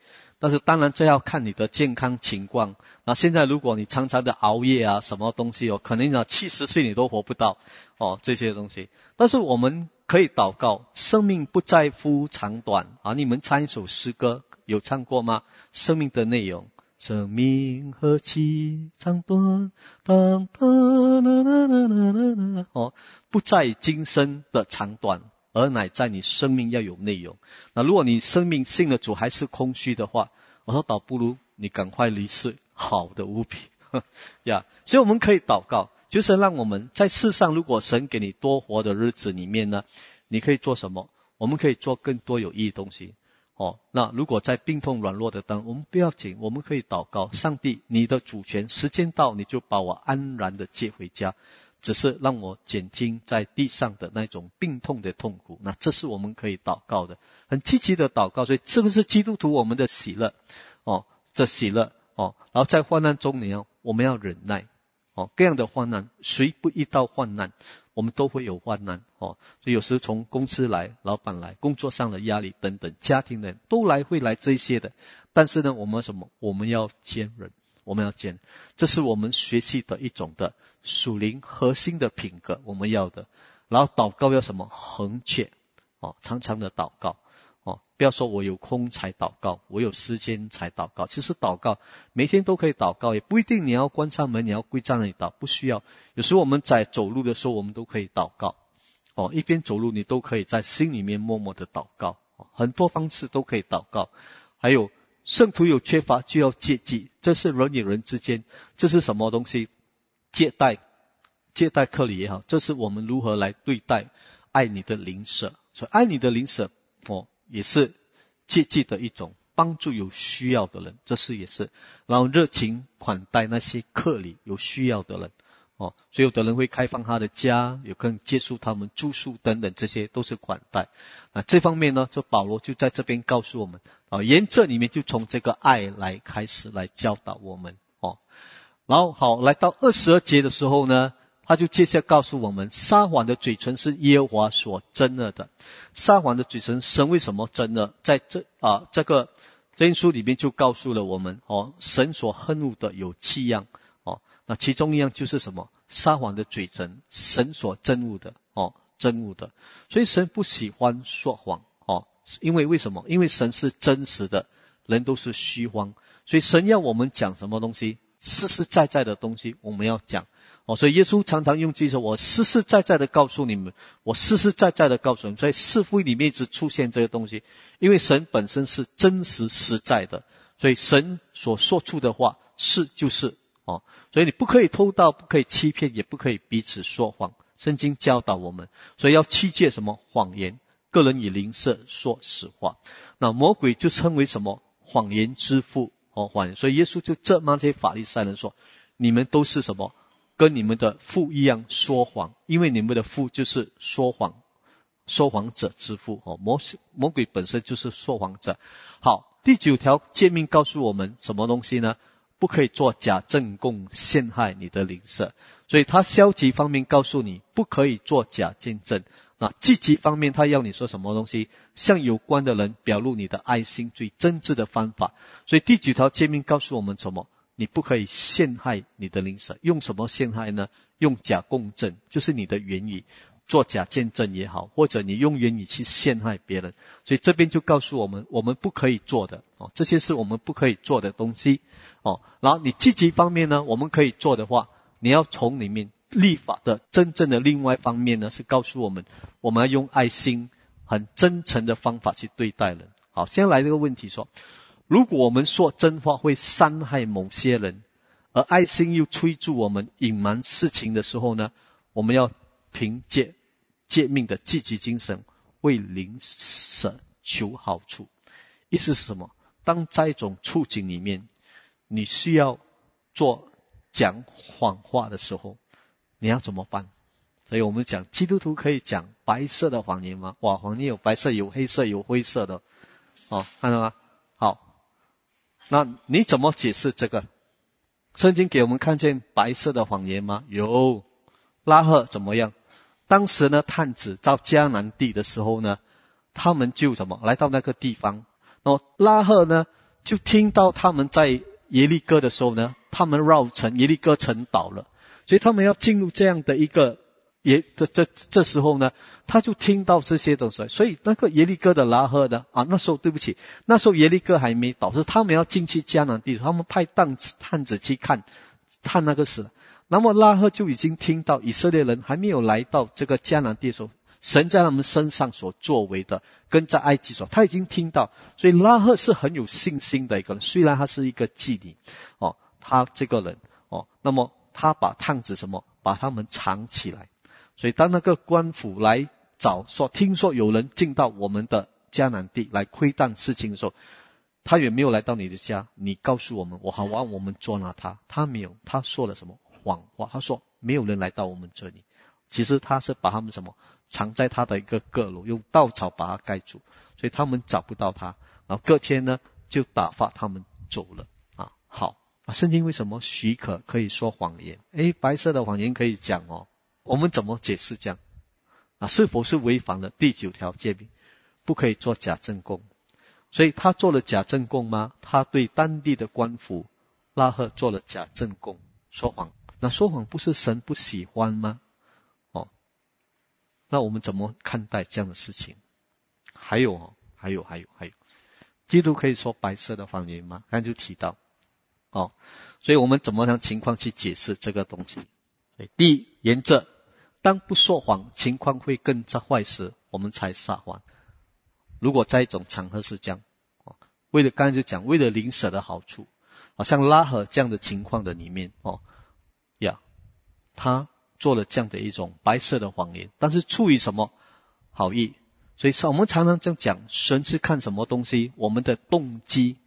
但是当然这要看你的健康情况。那现在如果你常常的熬夜啊，什么东西可能70岁你都活不到这些东西。但是我们可以祷告，生命不在乎长短啊！你们唱一首诗歌，有唱过吗？生命的内容，生命何其长短，当当啦啦啦啦啦不在今生的长短，而乃在你生命要有内容。那如果你生命信了主还是空虚的话，我说倒不如你赶快离世，好的无比呀。所以我们可以祷告，就是让我们在世上，如果神给你多活的日子里面呢，你可以做什么？我们可以做更多有意义的东西那如果在病痛软弱的当，我们不要紧，我们可以祷告，上帝你的主权，时间到你就把我安然的接回家，只是让我减轻在地上的那种病痛的痛苦。那这是我们可以祷告的，很积极的祷告。所以这个是基督徒我们的喜乐这喜乐然后在患难中我们要忍耐各样的患难，谁不遇到患难？我们都会有患难所以有时从公司来，老板来，工作上的压力等等，家庭的人都会来这些的。但是呢，我们什么？我们要坚忍，我们要坚，这是我们学习的一种的属灵核心的品格，我们要的。然后祷告要什么？恒切常常的祷告不要说我有空才祷告，我有时间才祷告。其实祷告每天都可以祷告，也不一定你要关上门，你要跪在那里祷，不需要。有时候我们在走路的时候，我们都可以祷告一边走路你都可以在心里面默默的祷告很多方式都可以祷告。还有圣徒有缺乏就要借济，这是人与人之间，这是什么东西？借贷客礼也好，这是我们如何来对待爱你的邻舍。所以爱你的邻舍也是借济的一种，帮助有需要的人，这是也是。然后热情款待那些客礼有需要的人所以有的人会开放他的家，有可能接触他们住宿等等，这些都是款待。那这方面呢，这保罗就在这边告诉我们沿这里面就从这个爱来开始来教导我们然后好，来到22节的时候呢，他就接下告诉我们，撒谎的嘴唇是耶和华所憎恶的。撒谎的嘴唇，神为什么憎恶？在这个箴书里面就告诉了我们神所恨恶的有7样那其中一样就是什么？撒谎的嘴唇，神所憎恶的憎恶的。所以神不喜欢说谎因为为什么？因为神是真实的，人都是虚妄，所以神要我们讲什么东西？实实在在的东西我们要讲所以耶稣常常用这说，我实实在在的告诉你们，我实实在在的告诉你们。所以四福音里面一直出现这个东西，因为神本身是真实实在的，所以神所说出的话是就是所以你不可以偷盗，不可以欺骗，也不可以彼此说谎。圣经教导我们，所以要弃戒什么？谎言。个人以邻舍说实话。那魔鬼就称为什么？谎言之父谎言。所以耶稣就责骂这些法利赛人说，你们都是什么？跟你们的父一样说谎，因为你们的父就是说谎者之父魔鬼本身就是说谎者。好，第9条诫命告诉我们什么东西呢？不可以做假证供陷害你的邻舍。所以他消极方面告诉你不可以做假见证，那积极方面他要你说什么东西？向有关的人表露你的爱心，最真挚的方法。所以第9条诫命告诉我们什么？你不可以陷害你的邻舍。用什么陷害呢？用假供证，就是你的言语做假见证也好，或者你用言语去陷害别人。所以这边就告诉我们，我们不可以做的这些是我们不可以做的东西然后你积极方面呢，我们可以做的话，你要从里面立法的真正的另外一方面呢，是告诉我们，我们要用爱心很真诚的方法去对待人。好，现在来这个问题说，如果我们说真话会伤害某些人，而爱心又催促我们隐瞒事情的时候呢，我们要凭借诫命的积极精神为邻舍求好处。意思是什么？当在一种处境里面你需要讲谎话的时候，你要怎么办？所以我们讲基督徒可以讲白色的谎言吗？哇，谎言有白色有黑色有灰色的看到吗？好，那你怎么解释这个？圣经给我们看见白色的谎言吗？有。拉赫怎么样？当时呢，探子到迦南地的时候呢，他们就什么来到那个地方，然后拉赫呢就听到他们在耶利哥的时候呢，他们绕城，耶利哥城倒了，所以他们要进入这样的一个这时候呢，他就听到这些东西，所以那个耶利哥的拉赫呢，那时候对不起，那时候耶利哥还没倒，是他们要进去迦南地，他们派探子去看那个事。那么拉赫就已经听到以色列人还没有来到这个迦南地的时候，神在他们身上所作为的，跟在埃及所，他已经听到，所以拉赫是很有信心的一个人，虽然他是一个妓女，他这个人，那么他把探子把他们藏起来。所以当那个官府来找说，听说有人进到我们的迦南地来窥探事情的时候，他也没有来到你的家，你告诉我们，让我们捉拿他。他没有，他说了什么谎话？他说没有人来到我们这里。其实他是把他们藏在他的一个阁楼，用稻草把它盖住，所以他们找不到他。然后隔天呢，就打发他们走了。好，圣经为什么许可以说谎言？白色的谎言可以讲我们怎么解释这样？是否是违反了第9条诫命，不可以做假证供？所以他做了假证供吗？他对当地的官府拉赫做了假证供，说谎。那说谎不是神不喜欢吗？那我们怎么看待这样的事情？还有，基督可以说白色的谎言吗？刚才就提到，所以我们怎么样情况去解释这个东西？第一原则，当不说谎，情况会更加坏时，我们才撒谎。如果在一种场合是这样，刚才就讲为了邻舍的好处，好像拉合这样的情况的里面，他做了这样的一种白色的谎言，但是出于什么好意？所以我们常常这样讲，神是看什么东西？我们的动机。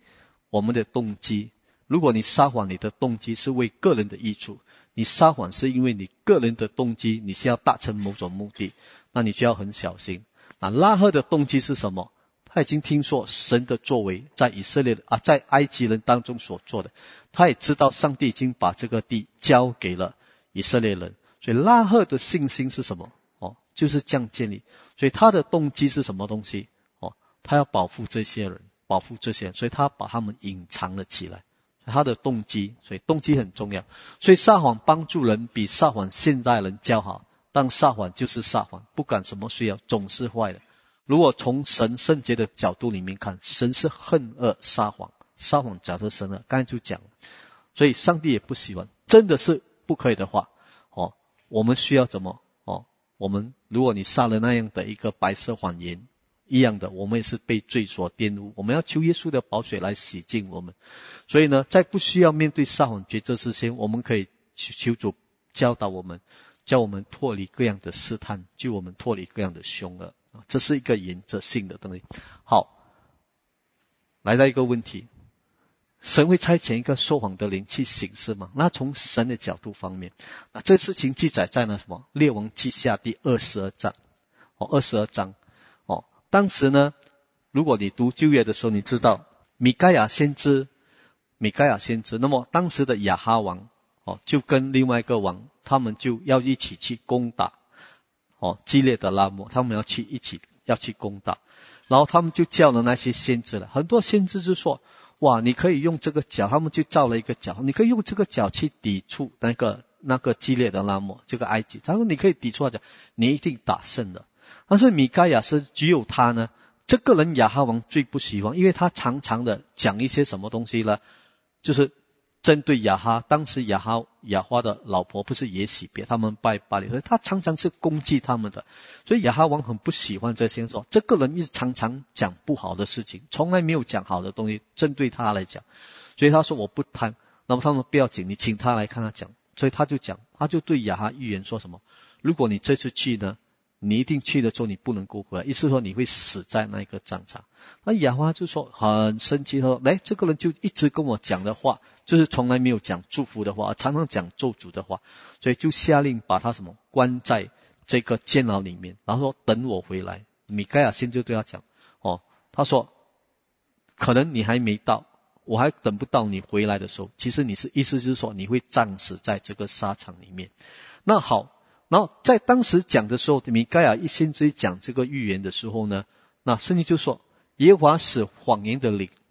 如果你撒谎，你的动机是为个人的益处，你撒谎是因为你个人的动机，你是要达成某种目的，那你就要很小心。拉赫的动机是什么？他已经听说神的作为在在埃及人当中所做的，他也知道上帝已经把这个地交给了以色列人，所以拉赫的信心是什么？就是这样建立。所以他的动机是什么东西？他要保护这些人，所以他把他们隐藏了起来。他的动机，所以动机很重要。所以撒谎帮助人比撒谎现代人较好，但撒谎就是撒谎，不管什么需要总是坏的。如果从神圣洁的角度里面看，神是恨恶撒谎，撒谎角度神恶，刚才就讲了。所以上帝也不喜欢，真的是不可以的话，我们需要怎么？如果你撒了那样的一个白色谎言一样的，我们也是被罪所玷污，我们要求耶稣的宝血来洗净我们。所以呢，在不需要面对撒谎抉择之前，我们可以求主教导我们，叫我们脱离各样的试探，救我们脱离各样的凶恶。这是一个原则性的东西。好，来到一个问题，神会差遣一个说谎的灵去行事吗？那从神的角度方面，这事情记载在列王记下第22章。22章。当时呢，如果你读旧约的时候，你知道米该亚先知，那么当时的亚哈王就跟另外一个王，他们就要一起去攻打基列的拉末，他们一起去攻打。然后他们就叫了那些先知了，很多先知就说，哇，你可以用这个角，他们就造了一个角，你可以用这个角去抵触那个基列的拉末，这个埃及。他说你可以抵触的，你一定打胜的。但是米该亚是只有他呢，这个人亚哈王最不喜欢，因为他常常的讲一些什么东西呢，就是针对当时亚哈的老婆不是耶洗别，他们拜巴力，所以他常常是攻击他们的。所以亚哈王很不喜欢这些，说这个人一直常常讲不好的事情，从来没有讲好的东西，针对他来讲。所以他说我不贪，那么他们不要紧，你请他来看他讲。所以他就对亚哈预言说什么，如果你这次去呢，你一定去了之后你不能够回来，意思说你会死在那个战场。那亚哈就说很生气，说这个人就一直跟我讲的话，就是从来没有讲祝福的话，常常讲咒诅的话，所以就下令把他关在这个监牢里面，然后说等我回来。米该亚先就对他讲，他说可能你还没到，我还等不到你回来的时候，其实意思就是说你会战死在这个沙场里面。那好，然后在当时讲的时候，米该亚一先知讲这个预言的时候呢，那圣经就说耶和华使谎言的灵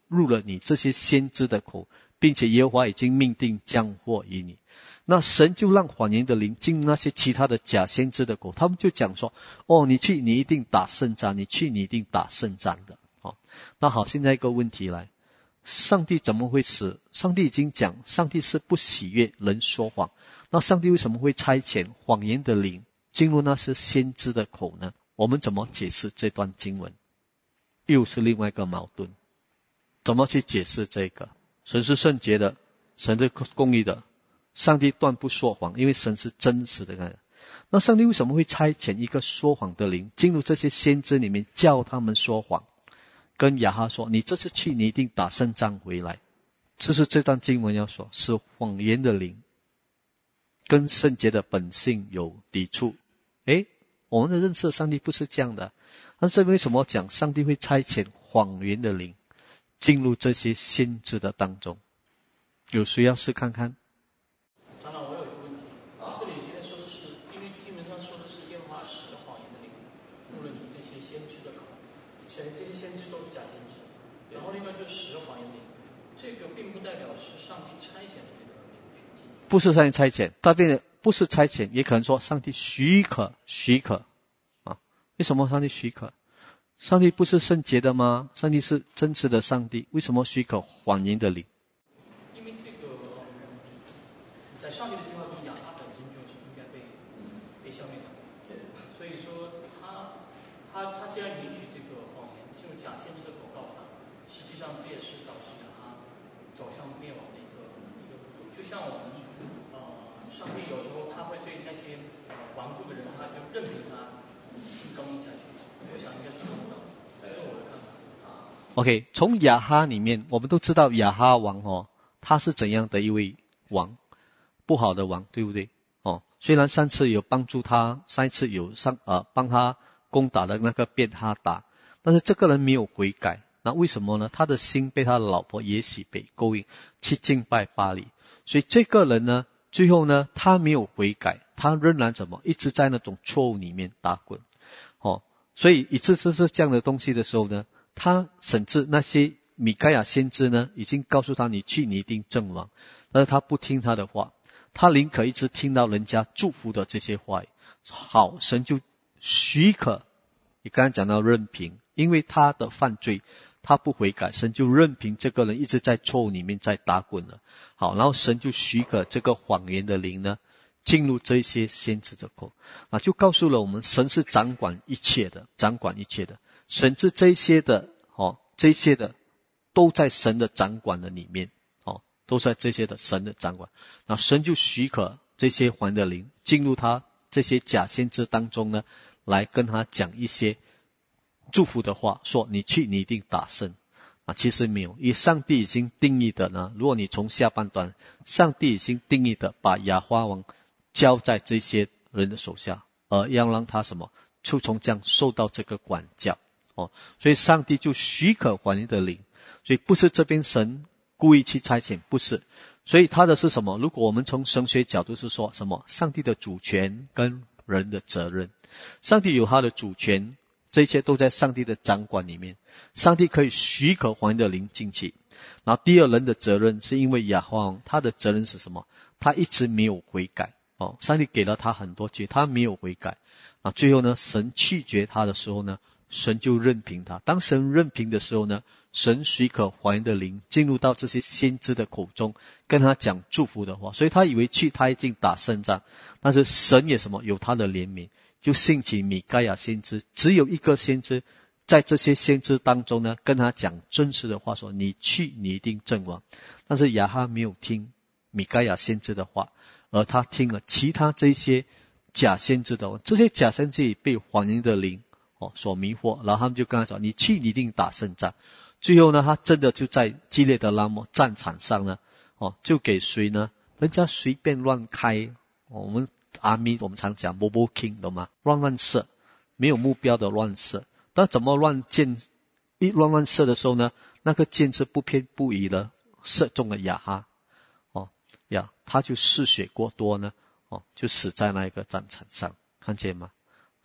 入了你这些先知的口，并且耶和华已经命定降祸于你。那神就让谎言的灵进入那些其他的假先知的口，他们就讲说，你去你一定打胜仗，你去你一定打胜仗的。那好，现在一个问题来，上帝怎么会死？上帝已经讲，上帝是不喜悦人说谎，那上帝为什么会差遣谎言的灵进入那些先知的口呢？我们怎么解释这段经文？又是另外一个矛盾，怎么去解释这个？神是圣洁的，神是公义的，上帝断不说谎，因为神是真实的。那上帝为什么会差遣一个说谎的灵进入这些先知里面，叫他们说谎，跟亚哈说，你这次去你一定打胜仗回来？这是这段经文要说，是谎言的灵跟圣洁的本性有抵触。我们的认识上帝不是这样的，但是为什么讲上帝会差遣谎言的灵进入这些先知的当中？有谁要试看看？ 长老，我有一个问题，这里现在说的是，因为经文上说的是耶和华使谎言的灵入了你这些先知的口，这些先知都是假先知，然后另外就使谎言的灵，这个并不代表是上帝差遣的这个灵去进去。 不是上帝差遣，他变得不是差遣，也可能说上帝许可啊。为什么上帝许可？上帝不是圣洁的吗？上帝是真实的上帝，为什么许可谎言的灵？ 因为这个在上帝的计划中，亚哈本身就是应该被消灭的，所以说他既然允许这个谎言进入假先知的口告他，实际上这也是导致亚哈走向灭亡的一个路。就像我们上帝有时候他会对那些顽固的人，他就任凭他去更一下去。我想应该是这样的，这是我的看法。 OK， 从亚哈里面，我们都知道亚哈王他是怎样的一位王，不好的王，对不对？虽然上次有帮助他，上一次有帮他攻打的那个便哈达，但是这个人没有悔改。那为什么呢？他的心被他的老婆耶洗别勾引，去敬拜巴力。所以这个人呢，最后呢，他没有悔改，他仍然一直在那种错误里面打滚。所以以致是这样的东西的时候呢，他甚至那些米该亚先知呢，已经告诉他你去你一定阵亡，但是他不听他的话，他宁可一直听到人家祝福的这些话语。好，神就许可，你刚才讲到任凭，因为他的犯罪他不悔改，神就任凭这个人一直在错误里面在打滚了。好，然后神就许可这个谎言的灵呢进入这些先知的口，就告诉了我们，神是掌管一切的，甚至这些的都在神的掌管的里面，都在这些的神的掌管。那神就许可这些谎言的灵进入他这些假先知当中呢，来跟他讲一些祝福的话，说你去你一定打胜。其实没有，因为上帝已经定义的呢，如果你从下半段，上帝已经定义的把亚哈王交在这些人的手下，而要让他就从这样受到这个管教。所以上帝就许可谎言的灵，所以不是这边神故意去差遣，不是。所以他的是什么？如果我们从神学角度是说什么？上帝的主权跟人的责任。上帝有他的主权，这一切都在上帝的掌管里面，上帝可以许可谎言的灵进去。然后第二，人的责任是因为亚哈王他的责任是什么？他一直没有悔改，上帝给了他很多机会，他没有悔改。最后呢，神拒绝他的时候呢，神就任凭他。当神任凭的时候呢，神许可谎言的灵进入到这些先知的口中，跟他讲祝福的话。所以他以为他已经打胜仗，但是神也有他的怜悯，就兴起米该亚先知，只有一个先知，在这些先知当中呢，跟他讲真实的话，说你去你一定阵亡。但是亚哈没有听米该亚先知的话，而他听了其他这些假先知的话。这些假先知也被谎言的灵所迷惑，然后他们就跟他说你去你一定打胜仗。最后呢，他真的就在基列的拉末战场上呢，就给谁呢？人家随便乱开，我们我们常讲 Bobo King 懂吗？乱射，没有目标的乱射。但怎么乱射的时候呢，那个箭是不偏不倚的射中了亚哈，他就失血过多呢，就死在那一个战场上，看见吗？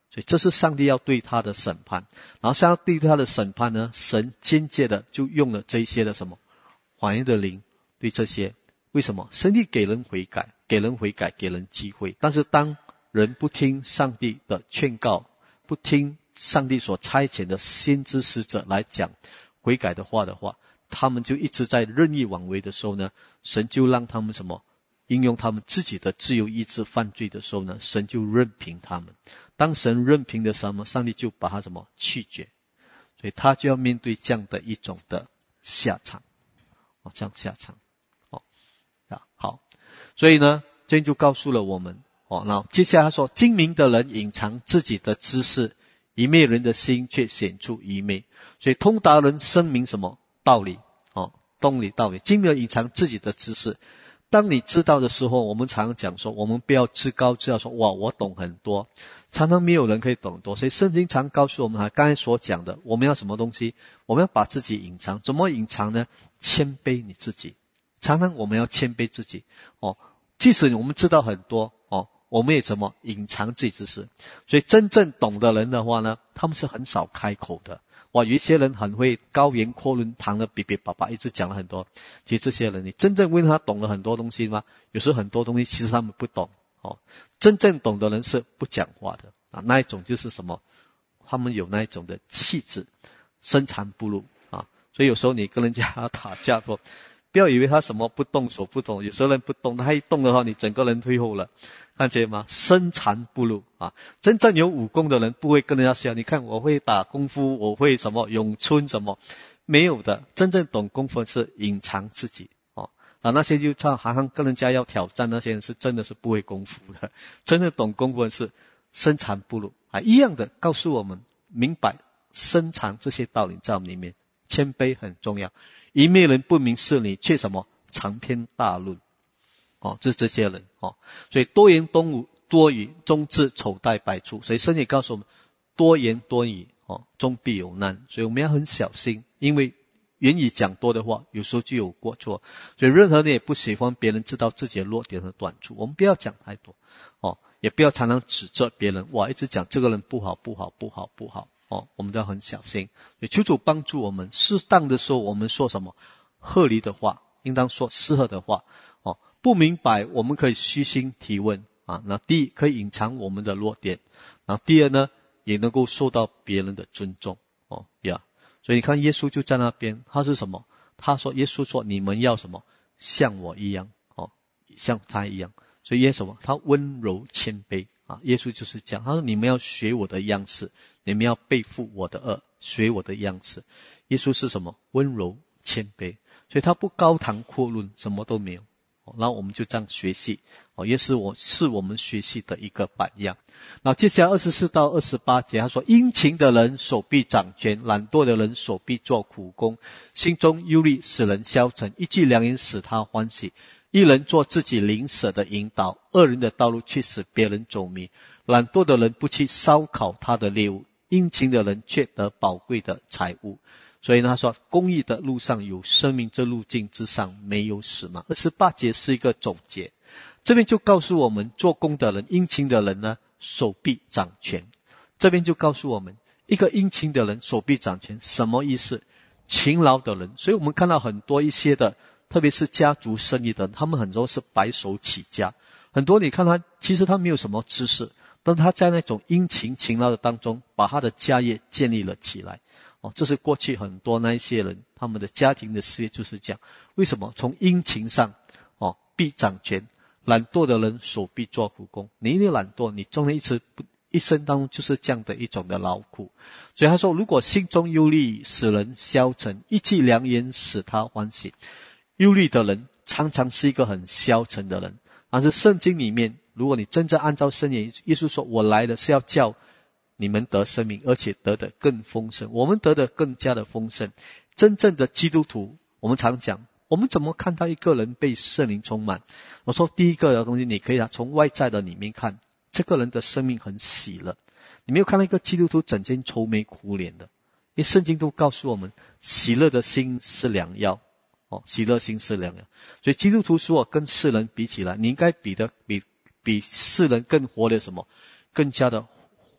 所以这是上帝要对他的审判。然后上帝对他的审判呢，神间接的就用了这一些的什么谎言的灵对这些。为什么？上帝给人悔改，给人悔改，给人机会。但是当人不听上帝的劝告，不听上帝所差遣的先知使者来讲悔改的话，他们就一直在任意妄为的时候呢，神就让他们什么？应用他们自己的自由意志犯罪的时候呢，神就任凭他们。当神任凭的时候，上帝就把他什么？弃绝。所以他就要面对这样的一种的下场。这样下场。好。所以呢，这就告诉了我们。那接下来他说，精明的人隐藏自己的知识，愚昧人的心却显出愚昧。所以通达人声明什么？道理。道理。精明人隐藏自己的知识。当你知道的时候，我们常常讲说，我们不要自高自傲说，哇，我懂很多。常常没有人可以懂很多。所以圣经常告诉我们，刚才所讲的，我们要什么东西？我们要把自己隐藏。怎么隐藏呢？谦卑你自己。常常我们要谦卑自己。即使我们知道很多，我们也怎么隐藏自己知识。所以真正懂的人的话呢，他们是很少开口的。有一些人很会高言阔论，谈了比叭叭，一直讲了很多。其实这些人，你真正问他懂了很多东西吗？有时候很多东西其实他们不懂。真正懂的人是不讲话的。那一种就是什么？他们有那一种的气质，深藏不露。所以有时候你跟人家打架说，不要以为他什么不动手不懂，有时候人不动，他一动的话，你整个人退后了。看见吗？深藏不露。真正有武功的人不会跟人家说，你看我会打功夫，我会什么咏春什么，没有的。真正懂功夫是隐藏自己。那些就好像跟人家要挑战，那些人是真的是不会功夫的。真正懂功夫的是深藏不露。一样的告诉我们明白深藏这些道理在我们里面。谦卑很重要。愚昧人不明事理，却什么长篇大论。就是这些人。所以多言多语，终致丑态百出。所以圣经告诉我们，多言多语，终必有难。所以我们要很小心，因为言语讲多的话，有时候就有过错。所以任何人也不喜欢别人知道自己的弱点和短处。我们不要讲太多，也不要常常指责别人，一直讲这个人不好。我们都要很小心。所以求主帮助我们，适当的时候我们说什么合理的话，应当说适合的话。不明白我们可以虚心提问。那第一可以隐藏我们的弱点，然后第二呢也能够受到别人的尊重。所以你看耶稣就在那边，他是什么？耶稣说你们要什么？像我一样。像他一样。所以耶稣他温柔谦卑。耶稣就是讲，他说你们要学我的样式，你们要背负我的恶，学我的样式。耶稣是什么？温柔谦卑。所以他不高谈阔论，什么都没有。然后我们就这样学习。也是我们学习的一个榜样。然后接下来24到28节，他说殷勤的人手臂掌权，懒惰的人手臂做苦工，心中忧虑使人消沉，一句良言使他欢喜。一人做自己邻舍的引导，恶人的道路却使别人走迷。懒惰的人不去烧烤他的猎物，殷勤的人却得宝贵的财物。所以呢，他说公义的路上有生命，这路径之上没有死亡。28节是一个总结，这边就告诉我们做工的人，殷勤的人呢手臂掌权。这边就告诉我们一个殷勤的人手臂掌权什么意思？勤劳的人。所以我们看到很多一些的特别是家族生意的人，他们很多是白手起家。很多你看他其实他没有什么知识，但他在那种殷勤勤劳的当中把他的家业建立了起来。这是过去很多那一些人他们的家庭的事业就是这样。为什么？从殷勤上必掌权。懒惰的人手臂做苦工。你一定懒惰，你终一生当中就是这样的一种的劳苦。所以他说如果心中忧虑使人消沉，一句良言使他欢喜。忧虑的人常常是一个很消沉的人。但是圣经里面如果你真正按照圣言，耶稣说我来的是要叫你们得生命，而且得的更丰盛。我们得的更加的丰盛。真正的基督徒，我们常讲我们怎么看到一个人被圣灵充满？我说第一个的东西，你可以从外在的里面看，这个人的生命很喜乐。你没有看到一个基督徒整天愁眉苦脸的，因为圣经都告诉我们喜乐的心是良药。喜乐心是良药。所以基督徒说跟世人比起来，你应该比世人更活得什么？更加的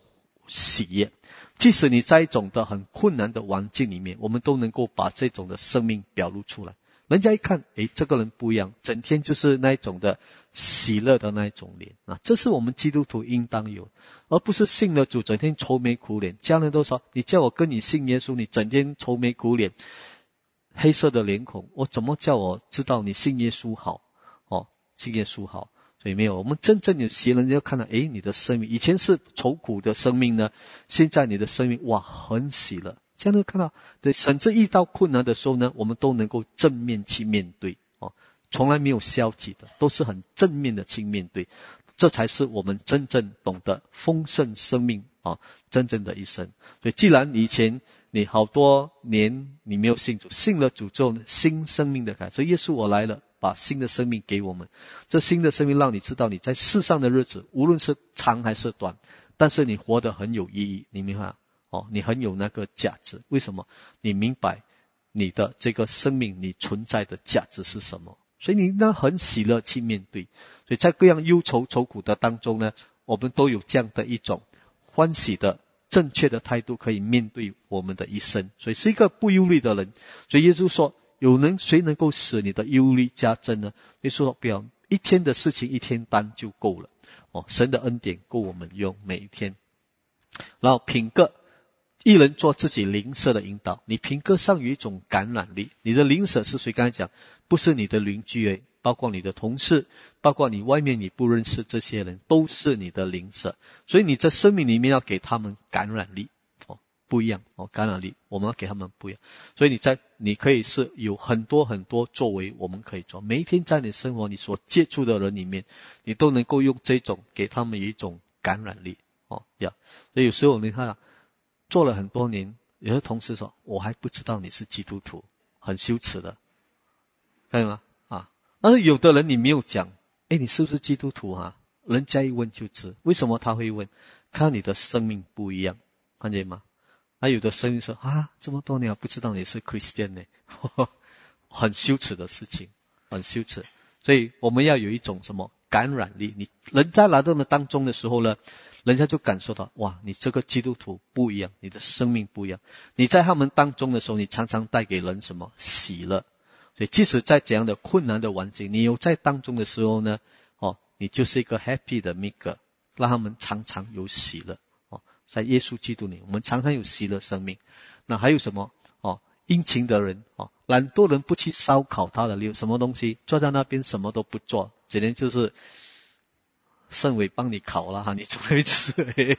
喜悦。即使你在一种的很困难的环境里面，我们都能够把这种的生命表露出来。人家一看，这个人不一样，整天就是那一种的喜乐的那一种脸啊，这是我们基督徒应当有，而不是信了主整天愁眉苦脸。家人都说，你叫我跟你信耶稣，你整天愁眉苦脸，黑色的脸孔，我怎么叫我知道你信耶稣好？信耶稣好。所以没有，我们真正有些人要看到，你的生命以前是愁苦的生命呢，现在你的生命哇很喜乐。这样能看到，对，甚至遇到困难的时候呢，我们都能够正面去面对从来没有消极的，都是很正面的去面对。这才是我们真正懂得丰盛生命真正的一生。所以既然以前你好多年你没有信主，信了主之后呢，新生命的开始，所以耶稣我来了，把新的生命给我们。这新的生命让你知道你在世上的日子无论是长还是短，但是你活得很有意义，你明白吗？你很有那个价值。为什么？你明白你的这个生命你存在的价值是什么，所以你那很喜乐去面对。所以在各样忧愁愁苦的当中呢，我们都有这样的一种欢喜的正确的态度可以面对我们的一生。所以是一个不忧虑的人。所以耶稣说，谁能够使你的忧虑加增呢？耶稣说，不要，一天的事情一天担就够了神的恩典够我们用每一天。然后品格，一人做自己邻舍的引导，你品格上有一种感染力。你的邻舍是谁？刚才讲不是你的邻居包括你的同事，包括你外面你不认识这些人，都是你的邻舍。所以你在生命里面要给他们感染力不一样感染力我们要给他们不一样。所以你可以是有很多很多作为我们可以做，每一天在你生活你所接触的人里面，你都能够用这种给他们一种感染力所以有时候你看做了很多年，有的同事说我还不知道你是基督徒，很羞耻的，看见吗？但是有的人你没有讲你是不是基督徒人家一问就知。为什么他会问？看你的生命不一样，看见吗？有的声音说这么多年不知道你是 Christian 呢很羞耻的事情，很羞耻。所以我们要有一种什么感染力，人在来到的当中的时候呢，人家就感受到哇，你这个基督徒不一样，你的生命不一样。你在他们当中的时候，你常常带给人什么喜乐。所以即使在怎样的困难的环境，你有在当中的时候呢你就是一个 happy 的 maker， 让他们常常有喜乐在耶稣基督里我们常常有喜乐生命。那还有什么殷勤的人懒惰人不去烧烤他的什么东西，坐在那边什么都不做，只能就是圣伟帮你烤了你就会吃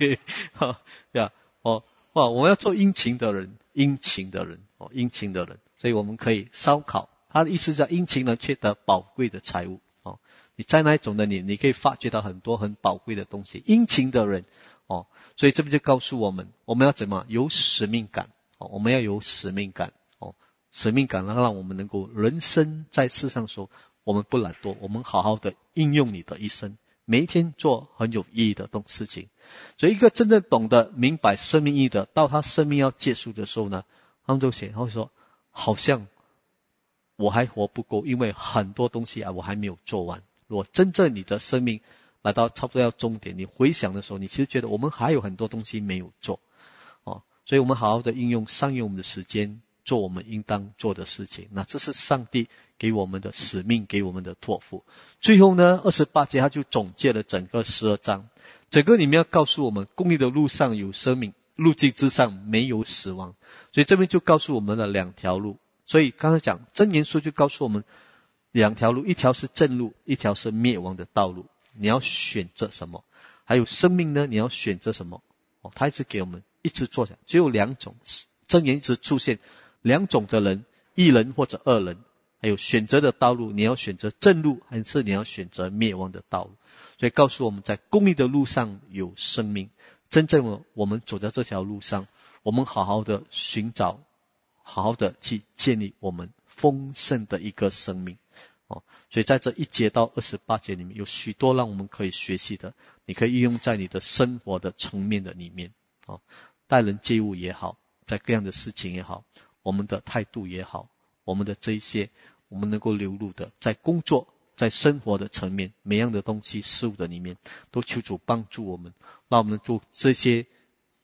我们要做殷勤的人，殷勤的人。所以我们可以烧烤，他的意思叫殷勤人却得宝贵的财物你在那一种的你可以发掘到很多很宝贵的东西。殷勤的人所以这边就告诉我们要怎么有使命感我们要有使命感使命感让我们能够人生在世上说我们不懒惰，我们好好的应用你的一生，每一天做很有意义的事情。所以一个真正懂得明白生命意义的，到他生命要结束的时候呢，他们会说好像我还活不够，因为很多东西我还没有做完。如果真正你的生命来到差不多要终点，你回想的时候，你其实觉得我们还有很多东西没有做所以我们好好的善用我们的时间，做我们应当做的事情。那这是上帝给我们的使命，给我们的托付。最后呢28节他就总结了整个12章，整个里面要告诉我们公义的路上有生命，路径之上没有死亡。所以这边就告诉我们了两条路。所以刚才讲箴言书就告诉我们两条路，一条是正路，一条是灭亡的道路，你要选择什么？还有生命呢，你要选择什么他一直给我们一直做讲，只有两种，箴言一直出现两种的人，一人或者二人。还有选择的道路，你要选择正路还是你要选择灭亡的道路。所以告诉我们在公义的路上有生命，真正我们走在这条路上，我们好好的寻找，好好的去建立我们丰盛的一个生命所以在这1节到28节里面有许多让我们可以学习的，你可以运用在你的生活的层面的里面待人接物也好，在各样的事情也好，我们的态度也好，我们的这一些我们能够流露的，在工作在生活的层面，每样的东西事物的里面，都求主帮助我们，让我们做这些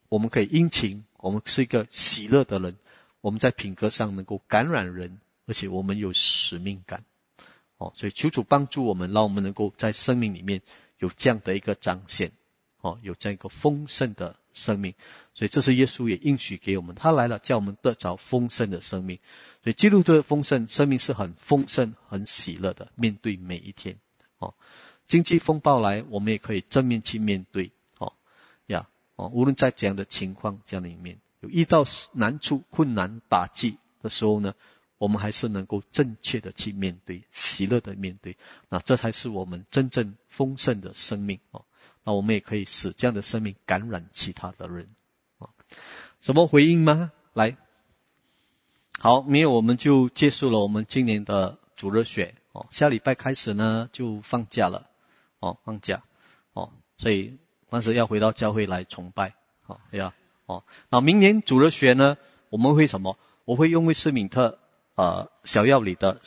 我们可以殷勤，我们是一个喜乐的人，我们在品格上能够感染人，而且我们有使命感。所以求主帮助我们，让我们能够在生命里面有这样的一个彰显，有这样一个丰盛的生命。所以这是耶稣也应许给我们，他来了叫我们得着丰盛的生命。所以基督的丰盛生命是很丰盛很喜乐的，面对每一天。经济风暴来，我们也可以正面去面对。无论在这样的情况这样的里面，有遇到难处困难打击的时候呢，我们还是能够正确的去面对，喜乐的面对，那这才是我们真正丰盛的生命。那我们也可以使这样的生命感染其他的人。什么回应吗？来，好，没有我们就结束了我们今年的主日学。下礼拜开始呢就放假了。放假。所以当时要回到教会来崇拜。那明年主日学呢，我们会什么？我会用威斯敏特小要里的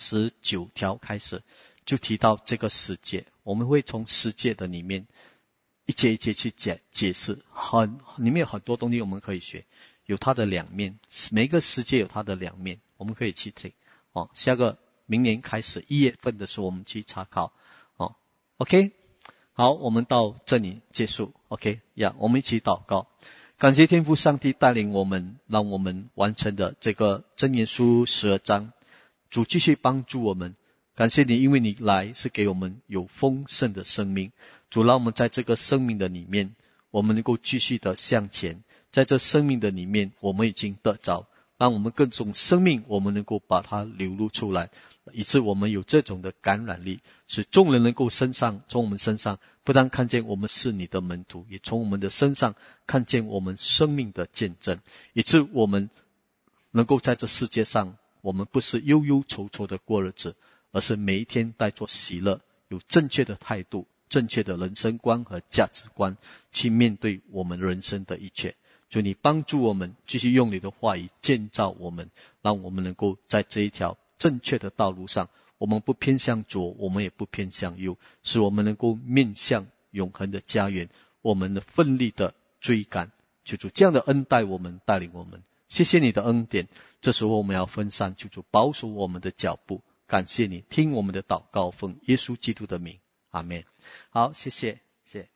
39条开始，就提到这个世界，我们会从世界的里面一节一节去解释，里面有很多东西我们可以学，有它的两面，每一个世界有它的两面，我们可以去听。下个明年开始1月份的时候我们去查考。OK， 好，我们到这里结束。OK， 我们一起祷告。感谢天父上帝带领我们，让我们完成的这个箴言书12章。主继续帮助我们，感谢你，因为你来是给我们有丰盛的生命。主，让我们在这个生命的里面，我们能够继续的向前，在这生命的里面我们已经得着，让我们各种生命我们能够把它流露出来，以致我们有这种的感染力，使众人能够从我们身上不但看见我们是你的门徒，也从我们的身上看见我们生命的见证，以致我们能够在这世界上，我们不是忧忧愁愁的过日子，而是每一天带着喜乐，有正确的态度，正确的人生观和价值观去面对我们人生的一切。求你帮助我们继续用你的话语建造我们，让我们能够在这一条正确的道路上，我们不偏向左，我们也不偏向右，使我们能够面向永恒的家园，我们的奋力的追赶。求主这样的恩待我们，带领我们。谢谢你的恩典，这时候我们要分散，求主保守我们的脚步。感谢你听我们的祷告，奉耶稣基督的名，阿们。好，谢谢。